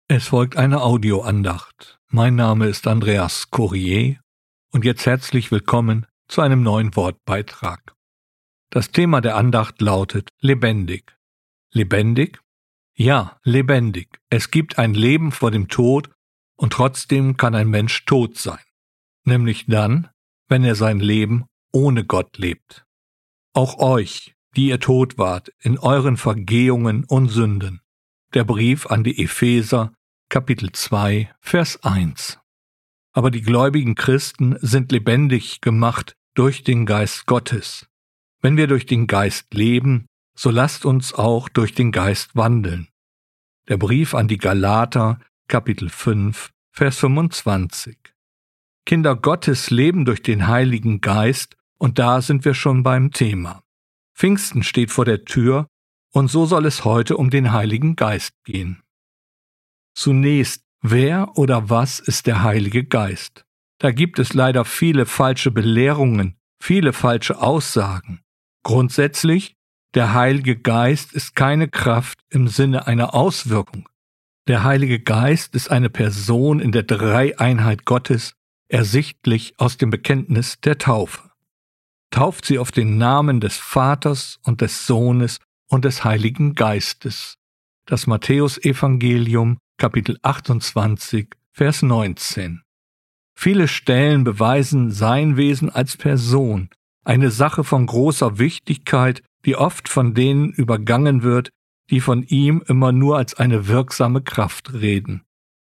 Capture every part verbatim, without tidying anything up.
Es folgt eine Audioandacht. Mein Name ist Andreas Courier und jetzt herzlich willkommen zu einem neuen Wortbeitrag. Das Thema der Andacht lautet lebendig. Lebendig? Ja, lebendig. Es gibt ein Leben vor dem Tod und trotzdem kann ein Mensch tot sein. Nämlich dann, wenn er sein Leben ohne Gott lebt. Auch euch, die ihr tot wart, in euren Vergehungen und Sünden. Der Brief an die Epheser, Kapitel zwei, Vers eins. Aber die gläubigen Christen sind lebendig gemacht durch den Geist Gottes. Wenn wir durch den Geist leben, so lasst uns auch durch den Geist wandeln. Der Brief an die Galater, Kapitel fünf, Vers fünfundzwanzig. Kinder Gottes leben durch den Heiligen Geist und da sind wir schon beim Thema. Pfingsten steht vor der Tür und so soll es heute um den Heiligen Geist gehen. Zunächst, wer oder was ist der Heilige Geist? Da gibt es leider viele falsche Belehrungen, viele falsche Aussagen. Grundsätzlich, der Heilige Geist ist keine Kraft im Sinne einer Auswirkung. Der Heilige Geist ist eine Person in der Dreieinheit Gottes, ersichtlich aus dem Bekenntnis der Taufe. Tauft sie auf den Namen des Vaters und des Sohnes und des Heiligen Geistes. Das Matthäusevangelium, Kapitel achtundzwanzig, Vers neunzehn. Viele Stellen beweisen sein Wesen als Person, eine Sache von großer Wichtigkeit, die oft von denen übergangen wird, die von ihm immer nur als eine wirksame Kraft reden.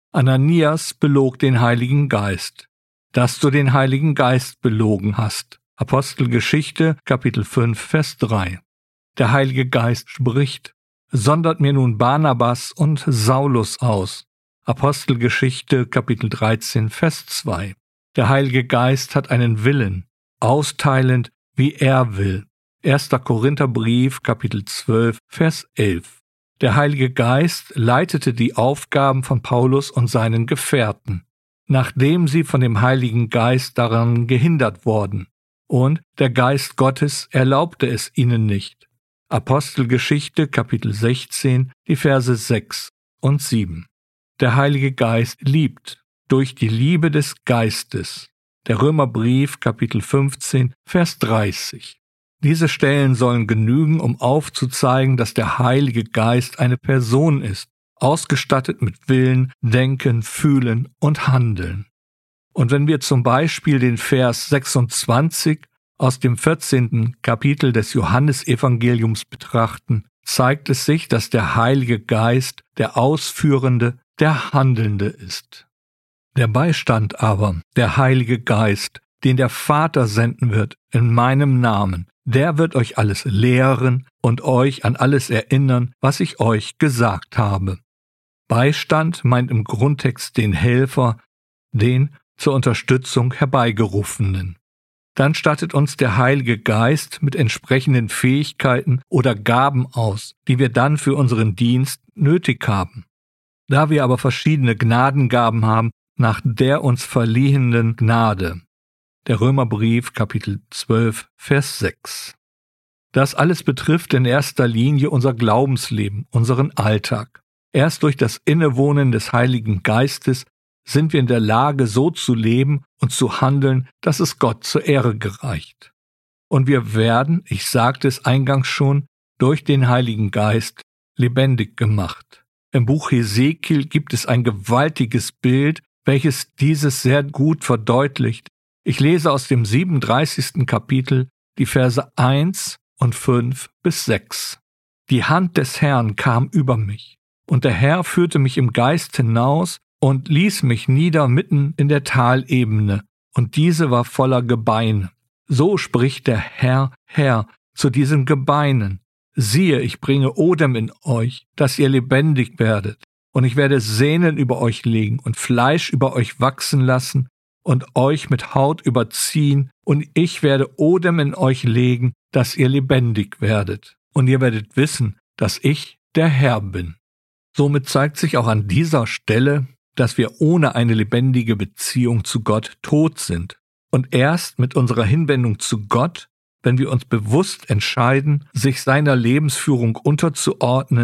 Ananias belog den Heiligen Geist. Dass du den Heiligen Geist belogen hast. Apostelgeschichte, Kapitel fünf, Vers drei. Der Heilige Geist spricht, sondert mir nun Barnabas und Saulus aus. Apostelgeschichte, Kapitel dreizehn, Vers zwei. Der Heilige Geist hat einen Willen, austeilend, wie er will. erster Korintherbrief, Kapitel zwölf, Vers elf. Der Heilige Geist leitete die Aufgaben von Paulus und seinen Gefährten, nachdem sie von dem Heiligen Geist daran gehindert wurden. Und der Geist Gottes erlaubte es ihnen nicht. Apostelgeschichte, Kapitel sechzehn, die Verse sechs und sieben. Der Heilige Geist liebt durch die Liebe des Geistes. Der Römerbrief, Kapitel fünfzehn, Vers dreißig. Diese Stellen sollen genügen, um aufzuzeigen, dass der Heilige Geist eine Person ist, ausgestattet mit Willen, Denken, Fühlen und Handeln. Und wenn wir zum Beispiel den Vers sechsundzwanzig aus dem vierzehnten Kapitel des Johannesevangeliums betrachten, zeigt es sich, dass der Heilige Geist der Ausführende, der Handelnde ist. Der Beistand aber, der Heilige Geist, den der Vater senden wird in meinem Namen, der wird euch alles lehren und euch an alles erinnern, was ich euch gesagt habe. Beistand meint im Grundtext den Helfer, den zur Unterstützung herbeigerufenen. Dann stattet uns der Heilige Geist mit entsprechenden Fähigkeiten oder Gaben aus, die wir dann für unseren Dienst nötig haben. Da wir aber verschiedene Gnadengaben haben, nach der uns verliehenen Gnade. Der Römerbrief, Kapitel zwölf, Vers sechs. Das alles betrifft in erster Linie unser Glaubensleben, unseren Alltag. Erst durch das Innewohnen des Heiligen Geistes sind wir in der Lage, so zu leben und zu handeln, dass es Gott zur Ehre gereicht. Und wir werden, ich sagte es eingangs schon, durch den Heiligen Geist lebendig gemacht. Im Buch Hesekiel gibt es ein gewaltiges Bild, welches dieses sehr gut verdeutlicht. Ich lese aus dem siebenunddreißigsten Kapitel die Verse eins und fünf bis sechs. Die Hand des Herrn kam über mich, und der Herr führte mich im Geist hinaus und ließ mich nieder mitten in der Talebene, und diese war voller Gebeine. So spricht der Herr, Herr, zu diesen Gebeinen. Siehe, ich bringe Odem in euch, dass ihr lebendig werdet, und ich werde Sehnen über euch legen und Fleisch über euch wachsen lassen und euch mit Haut überziehen, und ich werde Odem in euch legen, dass ihr lebendig werdet, und ihr werdet wissen, dass ich der Herr bin. Somit zeigt sich auch an dieser Stelle, dass wir ohne eine lebendige Beziehung zu Gott tot sind. Und erst mit unserer Hinwendung zu Gott, wenn wir uns bewusst entscheiden, sich seiner Lebensführung unterzuordnen,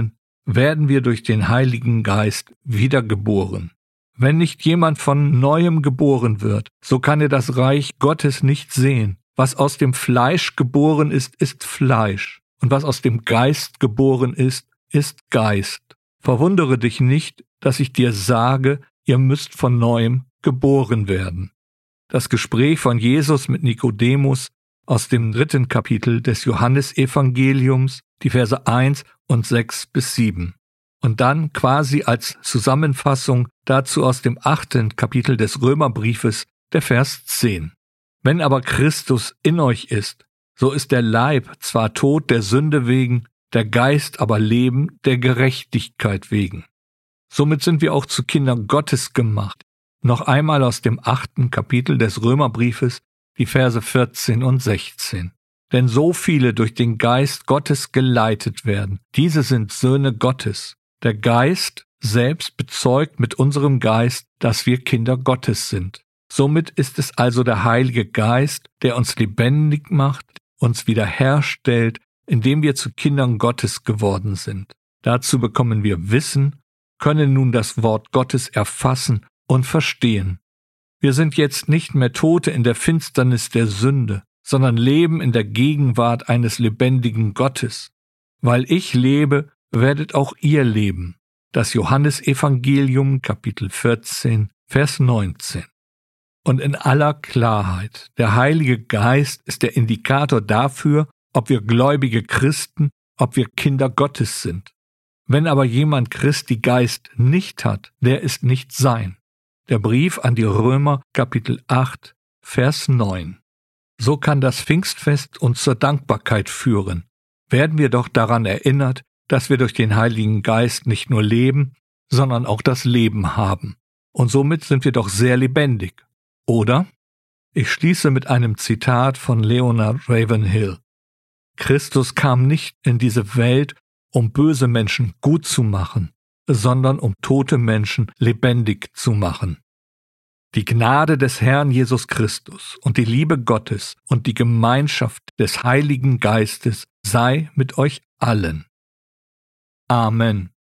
werden wir durch den Heiligen Geist wiedergeboren. Wenn nicht jemand von Neuem geboren wird, so kann er das Reich Gottes nicht sehen. Was aus dem Fleisch geboren ist, ist Fleisch, und was aus dem Geist geboren ist, ist Geist. Verwundere dich nicht, dass ich dir sage, ihr müsst von Neuem geboren werden. Das Gespräch von Jesus mit Nikodemus aus dem dritten Kapitel des Johannesevangeliums, die Verse eins und sechs bis sieben. Und dann quasi als Zusammenfassung dazu aus dem achten Kapitel des Römerbriefes, der Vers zehn. Wenn aber Christus in euch ist, so ist der Leib zwar tot der Sünde wegen, der Geist aber Leben der Gerechtigkeit wegen. Somit sind wir auch zu Kindern Gottes gemacht. Noch einmal aus dem achten Kapitel des Römerbriefes, die Verse vierzehn und sechzehn. Denn so viele durch den Geist Gottes geleitet werden, diese sind Söhne Gottes. Der Geist selbst bezeugt mit unserem Geist, dass wir Kinder Gottes sind. Somit ist es also der Heilige Geist, der uns lebendig macht, uns wiederherstellt, indem wir zu Kindern Gottes geworden sind. Dazu bekommen wir Wissen, können nun das Wort Gottes erfassen und verstehen. Wir sind jetzt nicht mehr Tote in der Finsternis der Sünde, sondern leben in der Gegenwart eines lebendigen Gottes. Weil ich lebe, werdet auch ihr leben. Das Johannesevangelium, Kapitel vierzehn, Vers neunzehn. Und in aller Klarheit, der Heilige Geist ist der Indikator dafür, ob wir gläubige Christen, ob wir Kinder Gottes sind. Wenn aber jemand Christi Geist nicht hat, der ist nicht sein. Der Brief an die Römer, Kapitel acht, Vers neun. So kann das Pfingstfest uns zur Dankbarkeit führen. Werden wir doch daran erinnert, dass wir durch den Heiligen Geist nicht nur leben, sondern auch das Leben haben. Und somit sind wir doch sehr lebendig, oder? Ich schließe mit einem Zitat von Leonard Ravenhill. Christus kam nicht in diese Welt, um böse Menschen gut zu machen, sondern um tote Menschen lebendig zu machen. Die Gnade des Herrn Jesus Christus und die Liebe Gottes und die Gemeinschaft des Heiligen Geistes sei mit euch allen. Amen.